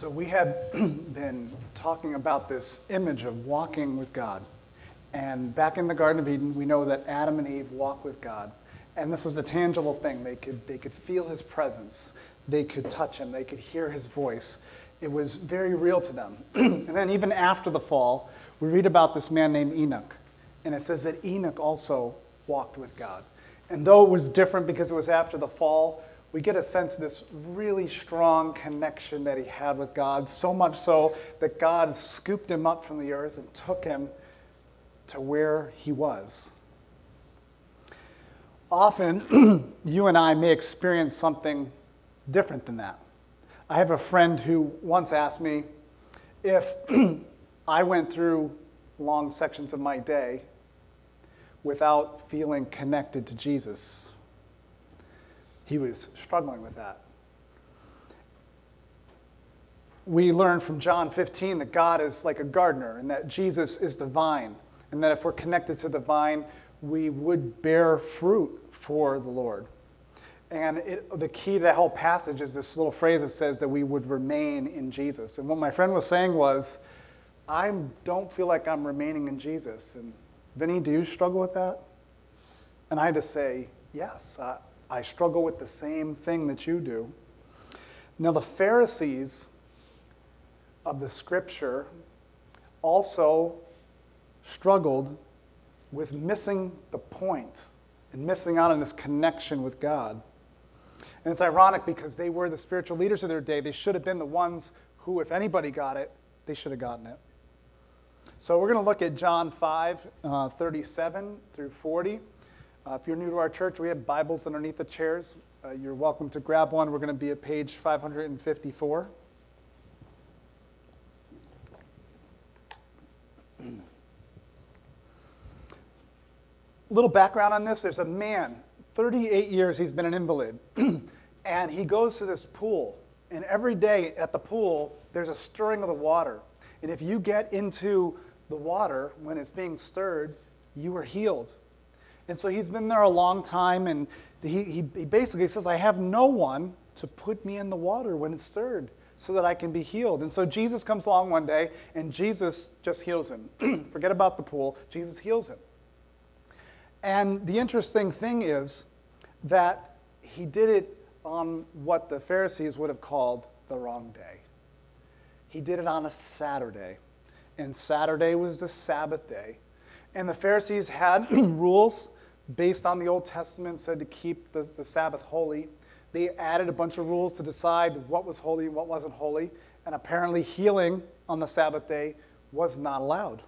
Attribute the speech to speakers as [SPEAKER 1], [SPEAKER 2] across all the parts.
[SPEAKER 1] So we have been talking about this image of walking with God. And back in the Garden of Eden, we know that Adam and Eve walked with God. And this was a tangible thing. They could feel his presence. They could touch him. They could hear his voice. It was very real to them. And then even after the fall, we read about this man named Enoch. And it says that Enoch also walked with God. And though it was different because it was after the fall, we get a sense of this really strong connection that he had with God, so much so that God scooped him up from the earth and took him to where he was. Often, you and I may experience something different than that. I have a friend who once asked me if I went through long sections of my day without feeling connected to Jesus. He was struggling with that. We learn from John 15 that God is like a gardener and that Jesus is the vine, and that if we're connected to the vine, we would bear fruit for the Lord. And the key to that whole passage is this little phrase that says that we would remain in Jesus. And what my friend was saying was, I don't feel like I'm remaining in Jesus. And Vinny, do you struggle with that? And I had to say, yes, I struggle with the same thing that you do. Now, the Pharisees of the Scripture also struggled with missing the point and missing out on this connection with God. And it's ironic because they were the spiritual leaders of their day. They should have been the ones who, if anybody got it, they should have gotten it. So we're going to look at John 5, 37 through 40. If you're new to our church, we have Bibles underneath the chairs. You're welcome to grab one. We're going to be at page 554. Little background on this. There's a man, 38 years he's been an invalid. And he goes to this pool. And every day at the pool, there's a stirring of the water. And if you get into the water when it's being stirred, you are healed. And so he's been there a long time, and he basically says, I have no one to put me in the water when it's stirred so that I can be healed. And so Jesus comes along one day, and Jesus just heals him. Forget about the pool. Jesus heals him. And the interesting thing is that he did it on what the Pharisees would have called the wrong day. He did it on a Saturday, and Saturday was the Sabbath day. And the Pharisees had rules based on the Old Testament, said to keep the Sabbath holy. They added a bunch of rules to decide what was holy and what wasn't holy. And apparently healing on the Sabbath day was not allowed.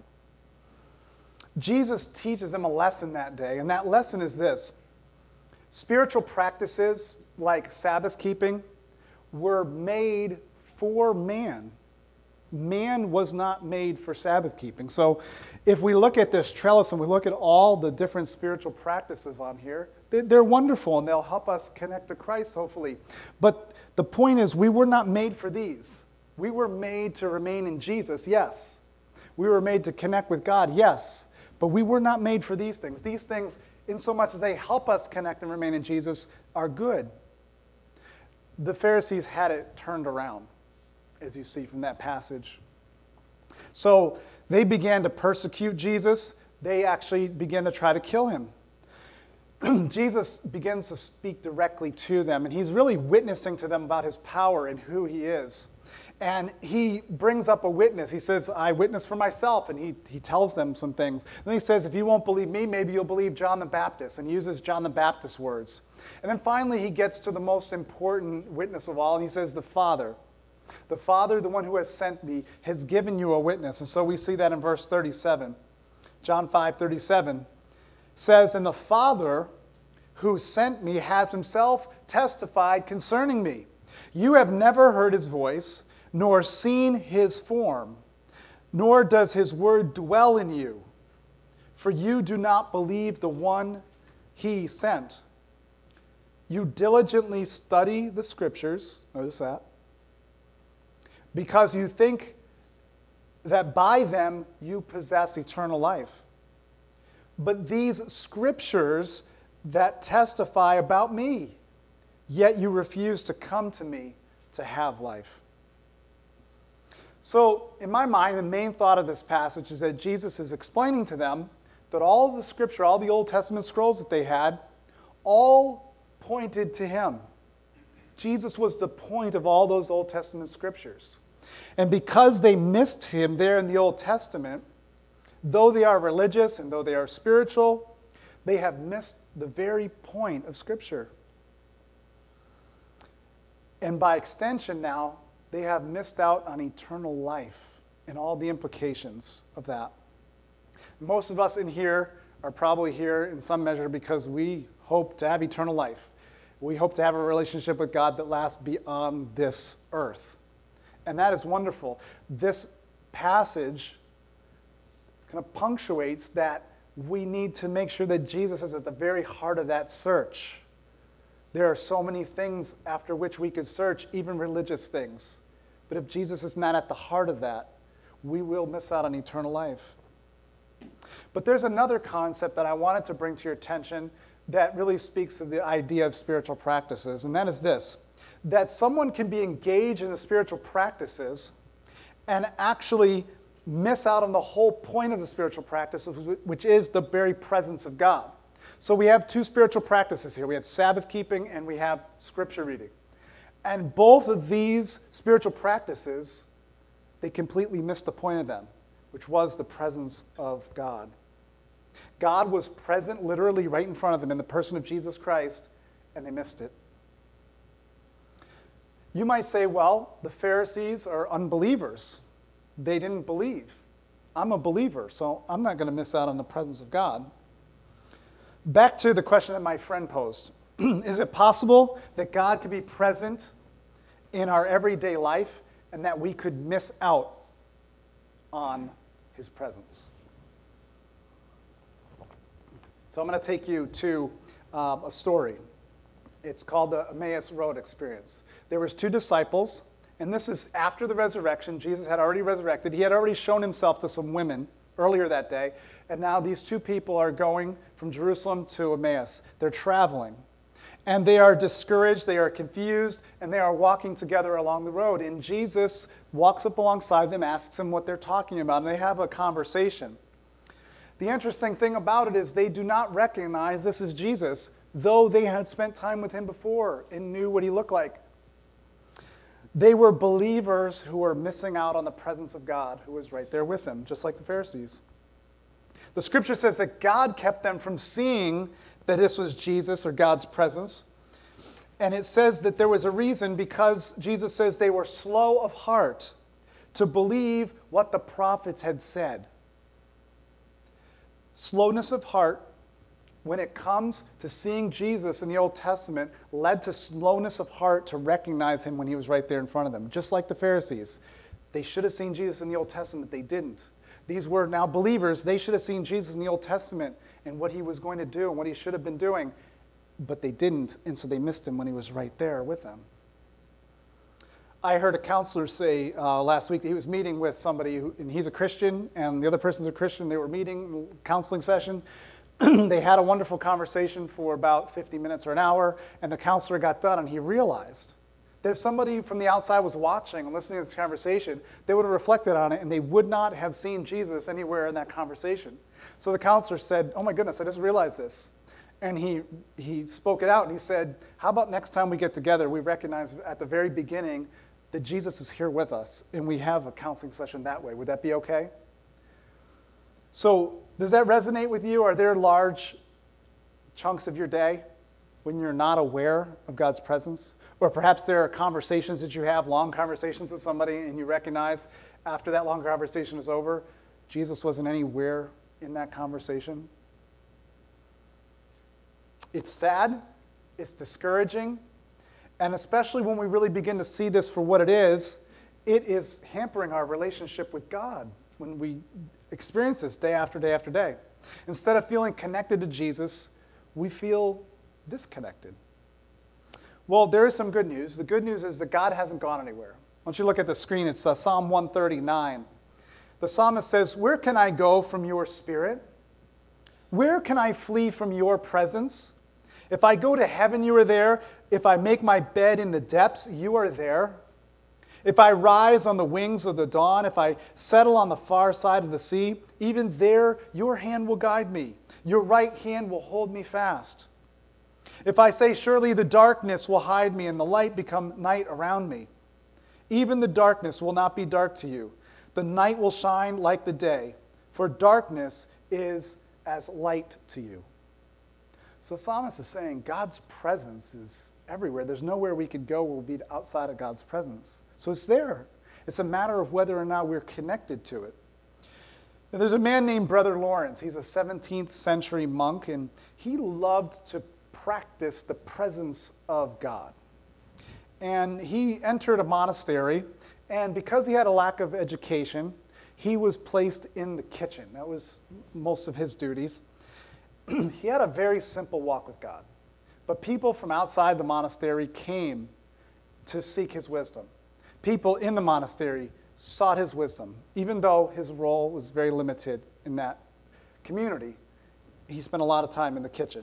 [SPEAKER 1] Jesus teaches them a lesson that day, and that lesson is this. Spiritual practices like Sabbath keeping were made for man. Man was not made for Sabbath keeping. So if we look at this trellis and we look at all the different spiritual practices on here, they're wonderful and they'll help us connect to Christ, hopefully. But the point is, we were not made for these. We were made to remain in Jesus, yes. We were made to connect with God, yes. But we were not made for these things. These things, in so much as they help us connect and remain in Jesus, are good. The Pharisees had it turned around, as you see from that passage. So they began to persecute Jesus. They actually began to try to kill him. Jesus begins to speak directly to them, and he's really witnessing to them about his power and who he is. And he brings up a witness. He says, I witness for myself, and he tells them some things. Then he says, if you won't believe me, maybe you'll believe John the Baptist, and uses John the Baptist's words. And then finally he gets to the most important witness of all, and he says, the Father, the one who has sent me, has given you a witness. And so we see that in verse 37. John 5:37 says, and the Father who sent me has himself testified concerning me. You have never heard his voice, nor seen his form, nor does his word dwell in you. For you do not believe the one he sent. You diligently study the Scriptures, notice that, because you think that by them you possess eternal life. But these Scriptures that testify about me, yet you refuse to come to me to have life. So, in my mind, the main thought of this passage is that Jesus is explaining to them that all of the scripture, all the Old Testament scrolls that they had, all pointed to him. Jesus was the point of all those Old Testament scriptures. And because they missed him there in the Old Testament, though they are religious and though they are spiritual, they have missed the very point of Scripture. And by extension now, they have missed out on eternal life and all the implications of that. Most of us in here are probably here in some measure because we hope to have eternal life. We hope to have a relationship with God that lasts beyond this earth. And that is wonderful. This passage kind of punctuates that we need to make sure that Jesus is at the very heart of that search. There are so many things after which we could search, even religious things. But if Jesus is not at the heart of that, we will miss out on eternal life. But there's another concept that I wanted to bring to your attention that really speaks to the idea of spiritual practices, and that is this, that someone can be engaged in the spiritual practices and actually miss out on the whole point of the spiritual practices, which is the very presence of God. So we have two spiritual practices here. We have Sabbath keeping and we have scripture reading. And both of these spiritual practices, they completely missed the point of them, which was the presence of God. God was present literally right in front of them in the person of Jesus Christ, and they missed it. You might say, well, the Pharisees are unbelievers. They didn't believe. I'm a believer, so I'm not going to miss out on the presence of God. Back to the question that my friend posed. Is it possible that God could be present in our everyday life and that we could miss out on his presence? So I'm going to take you to a story. It's called the Emmaus Road Experience. There was two disciples, and this is after the resurrection. Jesus had already resurrected. He had already shown himself to some women earlier that day, and now these two people are going from Jerusalem to Emmaus. They're traveling, and they are discouraged, they are confused, and they are walking together along the road. And Jesus walks up alongside them, asks them what they're talking about, and they have a conversation. The interesting thing about it is they do not recognize this is Jesus, though they had spent time with him before and knew what he looked like. They were believers who were missing out on the presence of God, who was right there with them, just like the Pharisees. The scripture says that God kept them from seeing that this was Jesus or God's presence. And it says that there was a reason, because Jesus says they were slow of heart to believe what the prophets had said. Slowness of heart, when it comes to seeing Jesus in the Old Testament, led to slowness of heart to recognize him when he was right there in front of them, just like the Pharisees. They should have seen Jesus in the Old Testament. They didn't. These were now believers. They should have seen Jesus in the Old Testament and what he was going to do and what he should have been doing, but they didn't, and so they missed him when he was right there with them. I heard a counselor say last week that he was meeting with somebody, and he's a Christian, and the other person's a Christian. They were meeting, counseling session. They had a wonderful conversation for about 50 minutes or an hour, and the counselor got done, and he realized that if somebody from the outside was watching and listening to this conversation, they would have reflected on it, and they would not have seen Jesus anywhere in that conversation. So the counselor said, oh my goodness, I just realized this. And he spoke it out, and he said, how about next time we get together, we recognize at the very beginning that Jesus is here with us, and we have a counseling session that way. Would that be okay? So does that resonate with you? Are there large chunks of your day when you're not aware of God's presence? Or perhaps there are conversations that you have, long conversations with somebody, and you recognize after that long conversation is over, Jesus wasn't anywhere in that conversation? It's sad, it's discouraging, and especially when we really begin to see this for what it is hampering our relationship with God when we experience this day after day after day. Instead of feeling connected to Jesus, we feel disconnected. Well, there is some good news. The good news is that God hasn't gone anywhere. I want you to look at the screen. It's Psalm 139. The psalmist says, where can I go from your spirit? Where can I flee from your presence? If I go to heaven, you are there. If I make my bed in the depths, you are there. If I rise on the wings of the dawn, if I settle on the far side of the sea, even there your hand will guide me. Your right hand will hold me fast. If I say, surely the darkness will hide me and the light become night around me, even the darkness will not be dark to you. The night will shine like the day, for darkness is as light to you. So the psalmist is saying God's presence is everywhere. There's nowhere we could go where we'll be outside of God's presence. So it's there. It's a matter of whether or not we're connected to it. Now, there's a man named Brother Lawrence. He's a 17th century monk, and he loved to practice the presence of God. And he entered a monastery, and because he had a lack of education, he was placed in the kitchen. That was most of his duties. He had a very simple walk with God. But people from outside the monastery came to seek his wisdom. People in the monastery sought his wisdom. Even though his role was very limited in that community, he spent a lot of time in the kitchen.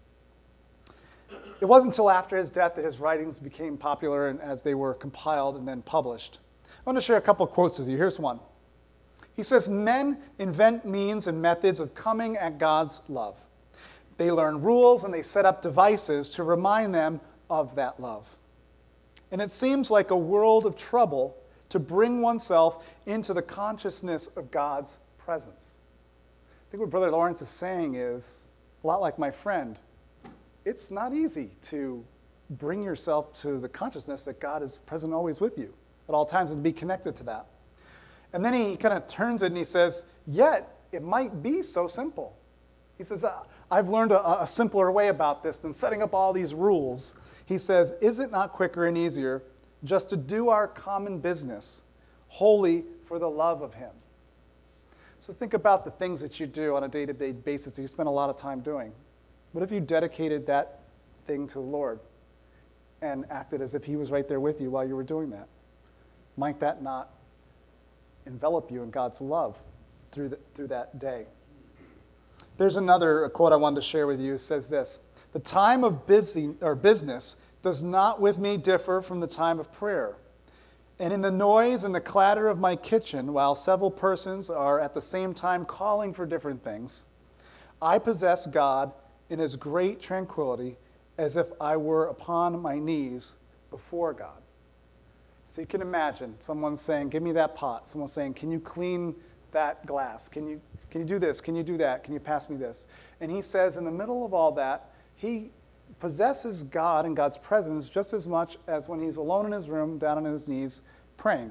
[SPEAKER 1] It wasn't until after his death that his writings became popular and as they were compiled and then published. I want to share a couple of quotes with you. Here's one. He says, men invent means and methods of coming at God's love. They learn rules and they set up devices to remind them of that love. And it seems like a world of trouble to bring oneself into the consciousness of God's presence. I think what Brother Lawrence is saying is, a lot like my friend, it's not easy to bring yourself to the consciousness that God is present always with you at all times and to be connected to that. And then he kind of turns it and he says, yet it might be so simple. He says, I've learned a simpler way about this than setting up all these rules. He says, is it not quicker and easier just to do our common business wholly for the love of him? So think about the things that you do on a day-to-day basis that you spend a lot of time doing. What if you dedicated that thing to the Lord and acted as if he was right there with you while you were doing that? Might that not envelop you in God's love through that day? There's another quote I wanted to share with you. It says this: the time of business does not with me differ from the time of prayer. And in the noise and the clatter of my kitchen, while several persons are at the same time calling for different things, I possess God in as great tranquility as if I were upon my knees before God. So you can imagine someone saying, give me that pot. Someone saying, can you clean that glass? Can you do this? Can you do that? Can you pass me this? And he says in the middle of all that, he possesses God and God's presence just as much as when he's alone in his room, down on his knees, praying.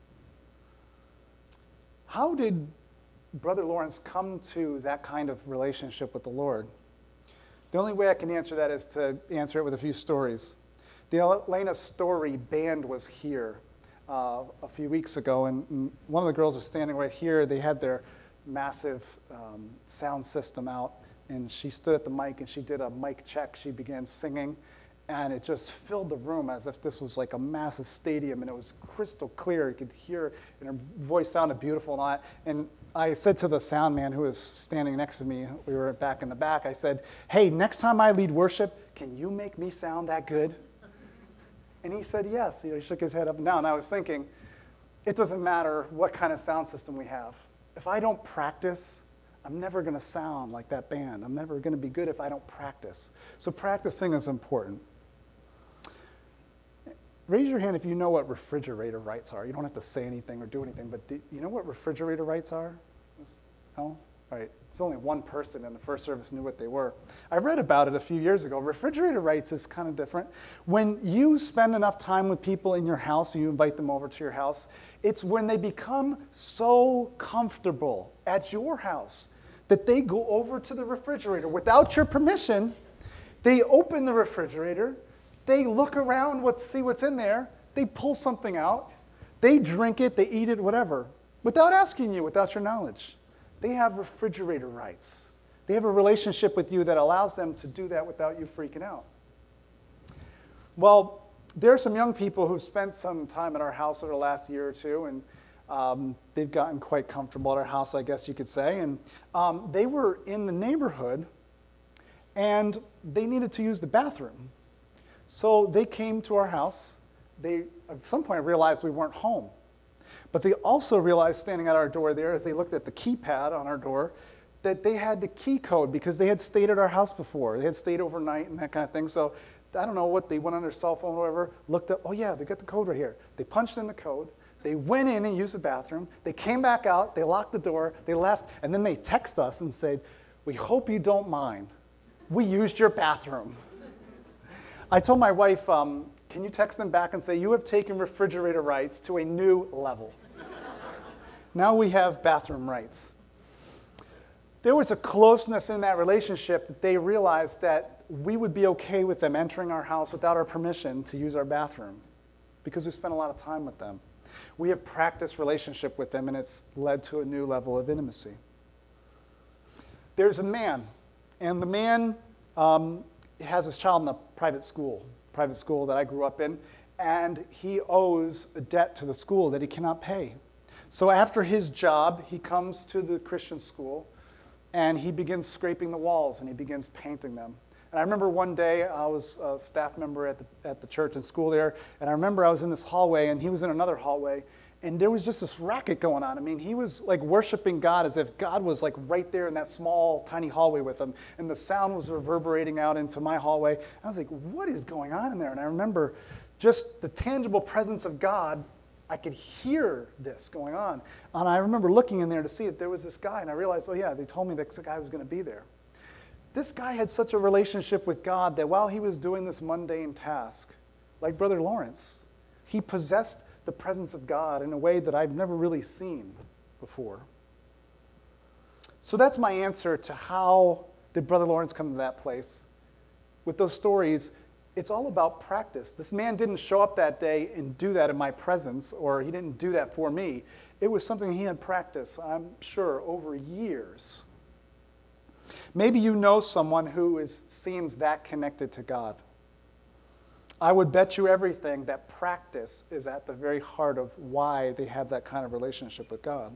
[SPEAKER 1] How did Brother Lawrence come to that kind of relationship with the Lord? The only way I can answer that is to answer it with a few stories. The Elena Story band was here a few weeks ago, and one of the girls was standing right here. They had their massive sound system out, and she stood at the mic and she did a mic check. She began singing, and it just filled the room as if this was like a massive stadium, and it was crystal clear. You could hear, and her voice sounded beautiful and all that. And I said to the sound man who was standing next to me, we were back in the back, I said, hey, next time I lead worship, can you make me sound that good? And he said yes. He shook his head up and down. And I was thinking, it doesn't matter what kind of sound system we have. If I don't practice, I'm never going to sound like that band. I'm never going to be good if I don't practice. So practicing is important. Raise your hand if you know what refrigerator rights are. You don't have to say anything or do anything, but do you know what refrigerator rights are? No? All right. It's only one person in the first service knew what they were. I read about it a few years ago. Refrigerator rights is kind of different. When you spend enough time with people in your house, you invite them over to your house, it's when they become so comfortable at your house that they go over to the refrigerator without your permission. They open the refrigerator. They look around, see what's in there. They pull something out. They drink it. They eat it, whatever, without asking you, without your knowledge. They have refrigerator rights. They have a relationship with you that allows them to do that without you freaking out. Well, there are some young people who've spent some time at our house over the last year or two, and they've gotten quite comfortable at our house, I guess you could say. And they were in the neighborhood, and they needed to use the bathroom. So they came to our house, they at some point realized we weren't home. But they also realized standing at our door there, as they looked at the keypad on our door, that they had the key code because they had stayed at our house before. They had stayed overnight and that kind of thing. So I don't know what, they went on their cell phone or whatever, looked up, oh yeah, they got the code right here. They punched in the code. They went in and used the bathroom. They came back out. They locked the door. They left. And then they text us and said, we hope you don't mind. We used your bathroom. I told my wife, can you text them back and say, you have taken refrigerator rights to a new level. Now we have bathroom rights. There was a closeness in that relationship that they realized that we would be okay with them entering our house without our permission to use our bathroom because we spent a lot of time with them. We have practiced relationship with them, and it's led to a new level of intimacy. There's a man, and the man has his child in a private school that I grew up in, and he owes a debt to the school that he cannot pay. So after his job, he comes to the Christian school, and he begins scraping the walls, and he begins painting them. And I remember one day, I was a staff member at the church and school there, and I remember I was in this hallway, and he was in another hallway, and there was just this racket going on. I mean, he was like worshiping God as if God was like right there in that small, tiny hallway with him, and the sound was reverberating out into my hallway. I was like, what is going on in there? And I remember just the tangible presence of God. I could hear this going on. And I remember looking in there to see that there was this guy, and I realized, oh yeah, they told me that the guy was going to be there. This guy had such a relationship with God that while he was doing this mundane task, like Brother Lawrence, he possessed the presence of God in a way that I've never really seen before. So that's my answer to how did Brother Lawrence come to that place. With those stories, it's all about practice. This man didn't show up that day and do that in my presence, or he didn't do that for me. It was something he had practiced, I'm sure, over years. Maybe you know someone who seems that connected to God. I would bet you everything that practice is at the very heart of why they have that kind of relationship with God.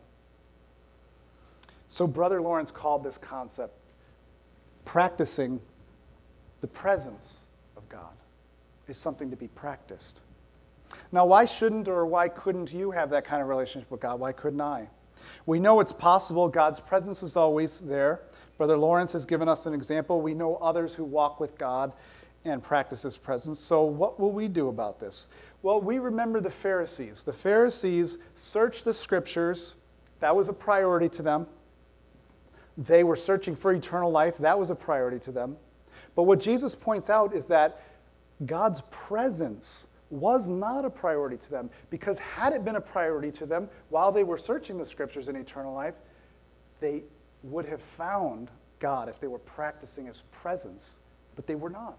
[SPEAKER 1] So Brother Lawrence called this concept practicing the presence of God is something to be practiced. Now, why shouldn't or why couldn't you have that kind of relationship with God? Why couldn't I? We know it's possible. God's presence is always there. Brother Lawrence has given us an example. We know others who walk with God and practice His presence. So what will we do about this? Well, we remember the Pharisees. The Pharisees searched the Scriptures. That was a priority to them. They were searching for eternal life. That was a priority to them. But what Jesus points out is that God's presence was not a priority to them, because had it been a priority to them while they were searching the Scriptures in eternal life, they would have found God if they were practicing His presence, but they were not.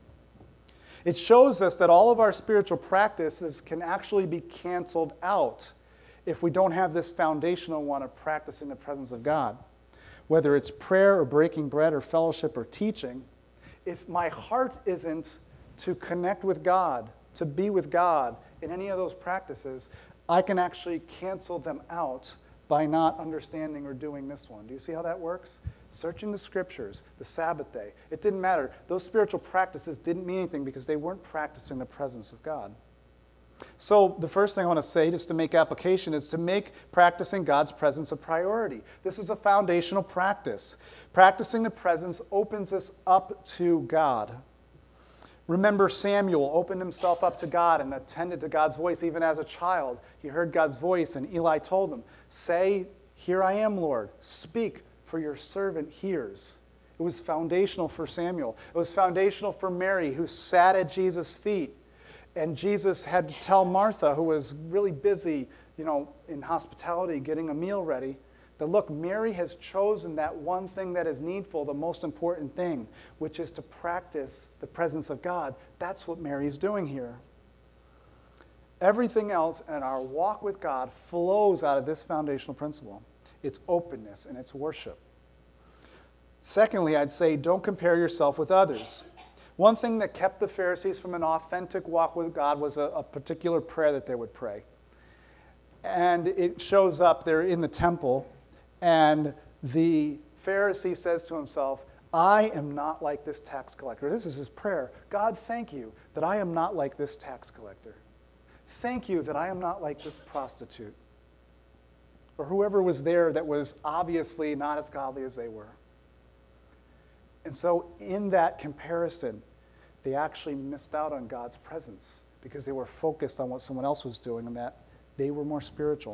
[SPEAKER 1] It shows us that all of our spiritual practices can actually be canceled out if we don't have this foundational one of practicing the presence of God. Whether it's prayer or breaking bread or fellowship or teaching, if my heart isn't to connect with God, to be with God in any of those practices, I can actually cancel them out by not understanding or doing this one. Do you see how that works? Searching the Scriptures, the Sabbath day. It didn't matter. Those spiritual practices didn't mean anything because they weren't practicing the presence of God. So the first thing I want to say, just to make application, is to make practicing God's presence a priority. This is a foundational practice. Practicing the presence opens us up to God. Remember, Samuel opened himself up to God and attended to God's voice even as a child. He heard God's voice, and Eli told him, "Say, 'Here I am, Lord. Speak, for your servant hears.'" It was foundational for Samuel. It was foundational for Mary, who sat at Jesus' feet. And Jesus had to tell Martha, who was really busy, in hospitality, getting a meal ready, that look, Mary has chosen that one thing that is needful, the most important thing, which is to practice the presence of God. That's what Mary's doing here. Everything else in our walk with God flows out of this foundational principle. It's openness and it's worship. Secondly, I'd say don't compare yourself with others. One thing that kept the Pharisees from an authentic walk with God was a particular prayer that they would pray. And it shows up there in the temple, and the Pharisee says to himself, "I am not like this tax collector." This is his prayer. "God, thank you that I am not like this tax collector." thank you that I am not like this prostitute, or whoever was there that was obviously not as godly as they were. And so in that comparison, they actually missed out on God's presence because they were focused on what someone else was doing and that they were more spiritual.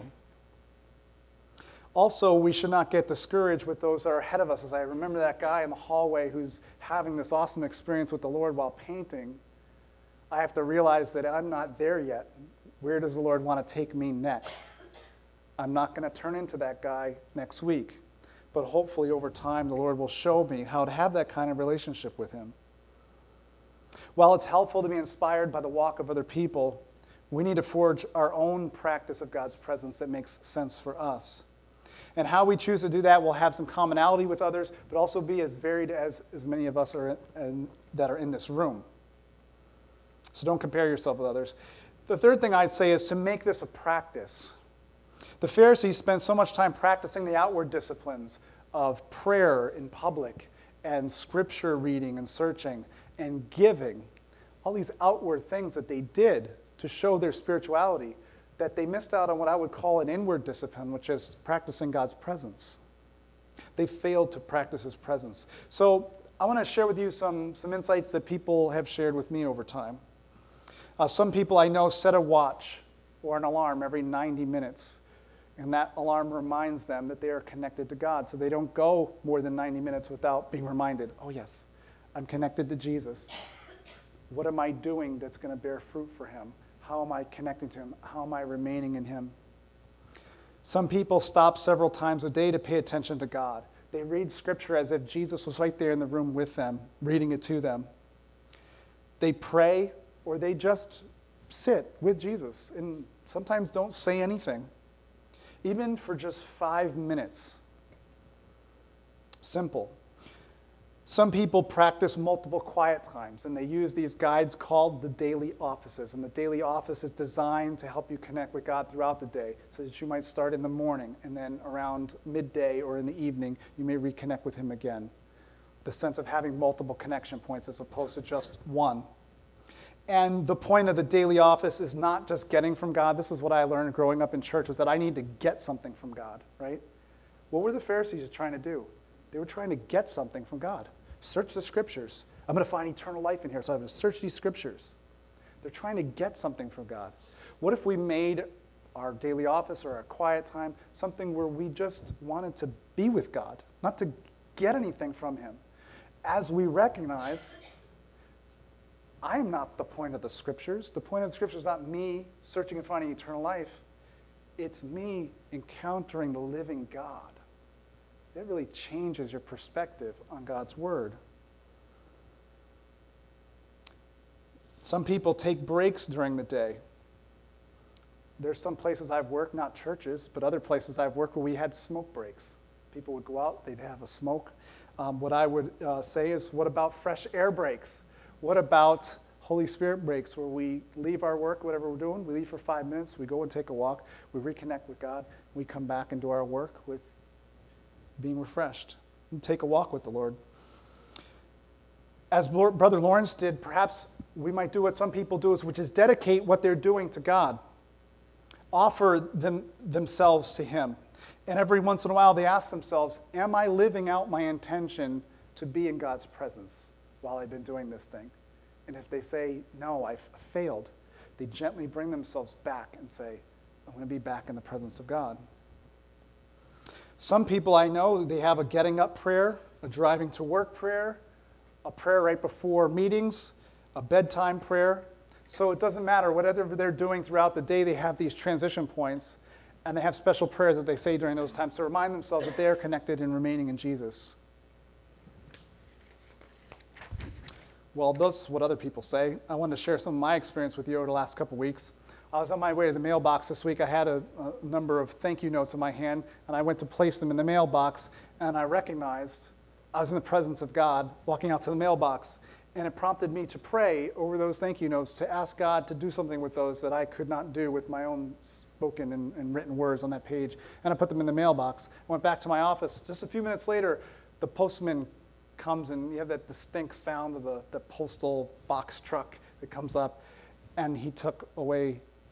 [SPEAKER 1] Also, we should not get discouraged with those that are ahead of us. As I remember that guy in the hallway who's having this awesome experience with the Lord while painting, I have to realize that I'm not there yet. Where does the Lord want to take me next? I'm not going to turn into that guy next week, but hopefully over time the Lord will show me how to have that kind of relationship with him. While it's helpful to be inspired by the walk of other people, we need to forge our own practice of God's presence that makes sense for us. And how we choose to do that will have some commonality with others, but also be as varied as many of us are that are in this room. So don't compare yourself with others. The third thing I'd say is to make this a practice. The Pharisees spent so much time practicing the outward disciplines of prayer in public and scripture reading and searching and giving, all these outward things that they did to show their spirituality, that they missed out on what I would call an inward discipline, which is practicing God's presence. They failed to practice his presence. So I want to share with you some insights that people have shared with me over time. Some people I know set a watch or an alarm every 90 minutes, and that alarm reminds them that they are connected to God, so they don't go more than 90 minutes without being reminded, oh yes, I'm connected to Jesus. What am I doing that's going to bear fruit for him? How am I connecting to him? How am I remaining in him? Some people stop several times a day to pay attention to God. They read scripture as if Jesus was right there in the room with them, reading it to them. They pray, or they just sit with Jesus and sometimes don't say anything, even for just 5 minutes. Simple. Some people practice multiple quiet times, and they use these guides called the daily offices. And the daily office is designed to help you connect with God throughout the day, so that you might start in the morning, and then around midday or in the evening, you may reconnect with him again. The sense of having multiple connection points as opposed to just one. And the point of the daily office is not just getting from God. This is what I learned growing up in church, was that I need to get something from God, right? What were the Pharisees trying to do? They were trying to get something from God. Search the scriptures. I'm going to find eternal life in here, so I have to search these scriptures. They're trying to get something from God. What if we made our daily office or our quiet time something where we just wanted to be with God, not to get anything from him? As we recognize, I'm not the point of the scriptures. The point of the scriptures is not me searching and finding eternal life. It's me encountering the living God. That really changes your perspective on God's word. Some people take breaks during the day. There's some places I've worked, not churches, but other places I've worked where we had smoke breaks. People would go out, they'd have a smoke. What I would say is, what about fresh air breaks? What about Holy Spirit breaks, where we leave our work, whatever we're doing, we leave for 5 minutes, we go and take a walk, we reconnect with God, we come back and do our work with being refreshed, and take a walk with the Lord. As Brother Lawrence did, perhaps we might do what some people do, which is dedicate what they're doing to God. Offer themselves to him. And every once in a while they ask themselves, am I living out my intention to be in God's presence while I've been doing this thing? And if they say, no, I've failed, they gently bring themselves back and say, I'm going to be back in the presence of God. Some people I know, they have a getting up prayer, a driving to work prayer, a prayer right before meetings, a bedtime prayer. So it doesn't matter, whatever they're doing throughout the day, they have these transition points, and they have special prayers that they say during those times to remind themselves that they are connected and remaining in Jesus. Well, that's what other people say. I want to share some of my experience with you over the last couple weeks. I was on my way to the mailbox this week. I had a number of thank you notes in my hand, and I went to place them in the mailbox, and I recognized I was in the presence of God walking out to the mailbox, and it prompted me to pray over those thank you notes, to ask God to do something with those that I could not do with my own spoken and written words on that page, and I put them in the mailbox. I went back to my office. Just a few minutes later, the postman comes, and you have that distinct sound of the postal box truck that comes up, and he took away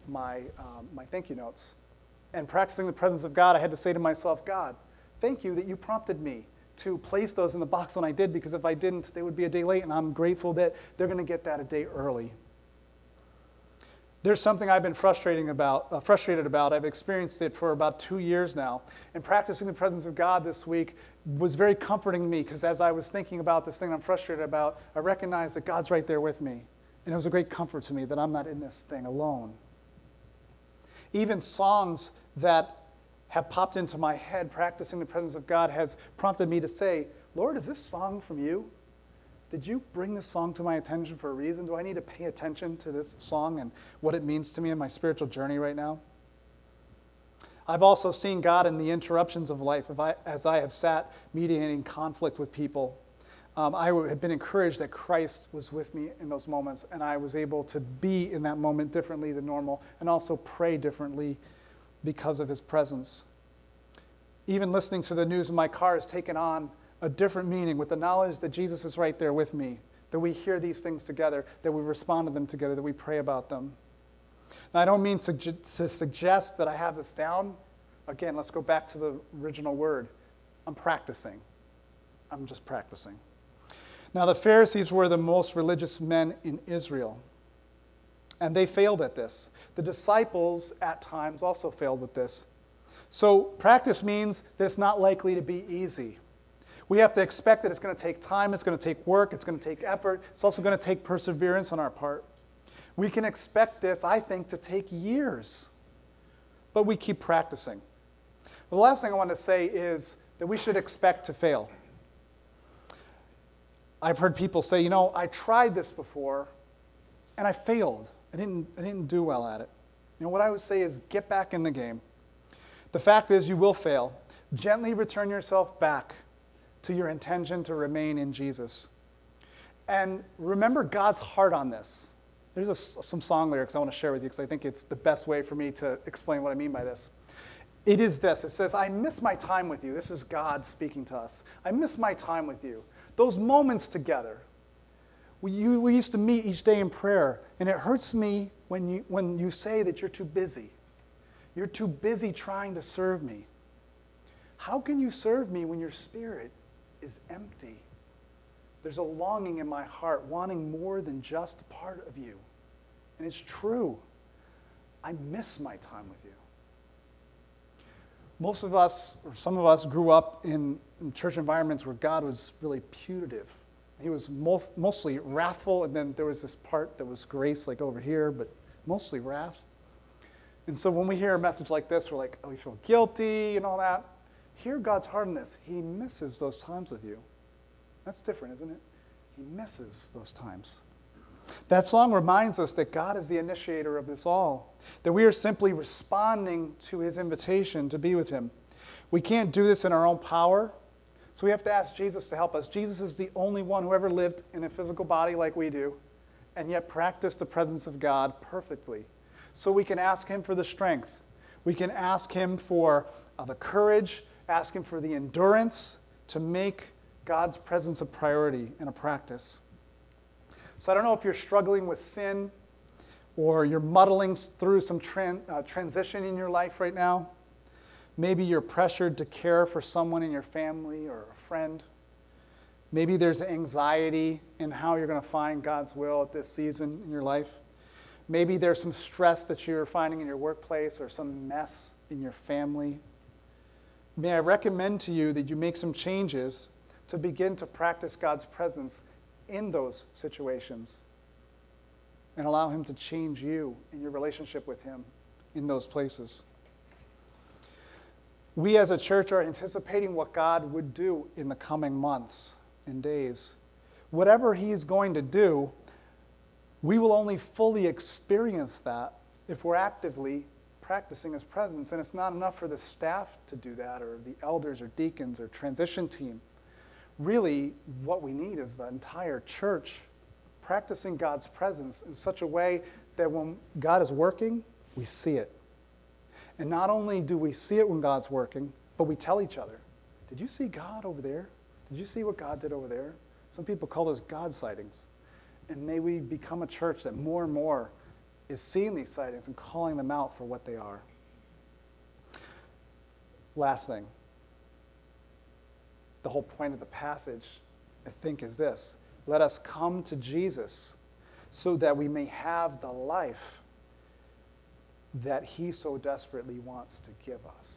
[SPEAKER 1] my thank you notes. And practicing the presence of God, I had to say to myself, God, thank you that you prompted me to place those in the box when I did, because if I didn't, they would be a day late, and I'm grateful that they're going to get that a day early. There's something I've been frustrated about. I've experienced it for about 2 years now. And practicing the presence of God this week was very comforting to me, because as I was thinking about this thing I'm frustrated about, I recognized that God's right there with me. And it was a great comfort to me that I'm not in this thing alone. Even songs that have popped into my head, practicing the presence of God, has prompted me to say, Lord, is this song from you? Did you bring this song to my attention for a reason? Do I need to pay attention to this song and what it means to me in my spiritual journey right now? I've also seen God in the interruptions of life. As I have sat mediating conflict with people, I have been encouraged that Christ was with me in those moments, and I was able to be in that moment differently than normal, and also pray differently because of his presence. Even listening to the news in my car has taken on a different meaning, with the knowledge that Jesus is right there with me, that we hear these things together, that we respond to them together, that we pray about them. Now, I don't mean to suggest that I have this down. Again, let's go back to the original word. I'm practicing. I'm just practicing. Now, the Pharisees were the most religious men in Israel, and they failed at this. The disciples, at times, also failed with this. So practice means that it's not likely to be easy. We have to expect that it's going to take time, it's going to take work, it's going to take effort. It's also going to take perseverance on our part. We can expect this, I think, to take years, but we keep practicing. The last thing I want to say is that we should expect to fail. I've heard people say, I tried this before, and I failed. I didn't do well at it. What I would say is get back in the game. The fact is you will fail. Gently return yourself back to your intention to remain in Jesus. And remember God's heart on this. There's some song lyrics I want to share with you, because I think it's the best way for me to explain what I mean by this. It is this. It says, I miss my time with you. This is God speaking to us. I miss my time with you. Those moments together. We used to meet each day in prayer, and it hurts me when you say that you're too busy. You're too busy trying to serve me. How can you serve me when your spirit is empty? There's a longing in my heart, wanting more than just a part of you. And it's true. I miss my time with you. Most of us, or some of us, grew up in church environments where God was really punitive. He was mostly wrathful, and then there was this part that was grace, like over here, but mostly wrath. And so when we hear a message like this, we're like, oh, we feel guilty and all that. Hear God's heart in this. He misses those times with you. That's different, isn't it? He misses those times. That song reminds us that God is the initiator of this all, that we are simply responding to his invitation to be with him. We can't do this in our own power, so we have to ask Jesus to help us. Jesus is the only one who ever lived in a physical body like we do, and yet practiced the presence of God perfectly. So we can ask him for the strength. We can ask him for the courage, ask him for the endurance to make God's presence a priority and a practice. So I don't know if you're struggling with sin, or you're muddling through some transition in your life right now. Maybe you're pressured to care for someone in your family or a friend. Maybe there's anxiety in how you're going to find God's will at this season in your life. Maybe there's some stress that you're finding in your workplace, or some mess in your family. May I recommend to you that you make some changes to begin to practice God's presence in those situations, and allow him to change you in your relationship with him in those places. We as a church are anticipating what God would do in the coming months and days. Whatever he's going to do, we will only fully experience that if we're actively practicing his presence. And it's not enough for the staff to do that, or the elders or deacons or transition team. Really, what we need is the entire church practicing God's presence in such a way that when God is working, we see it. And not only do we see it when God's working, but we tell each other, did you see God over there? Did you see what God did over there? Some people call those God sightings. And may we become a church that more and more is seeing these sightings and calling them out for what they are. Last thing, the whole point of the passage, I think, is this. Let us come to Jesus so that we may have the life that he so desperately wants to give us.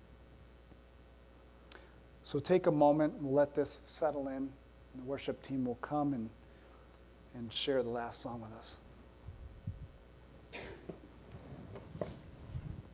[SPEAKER 1] So take a moment and let this settle in. The worship team will come and share the last song with us.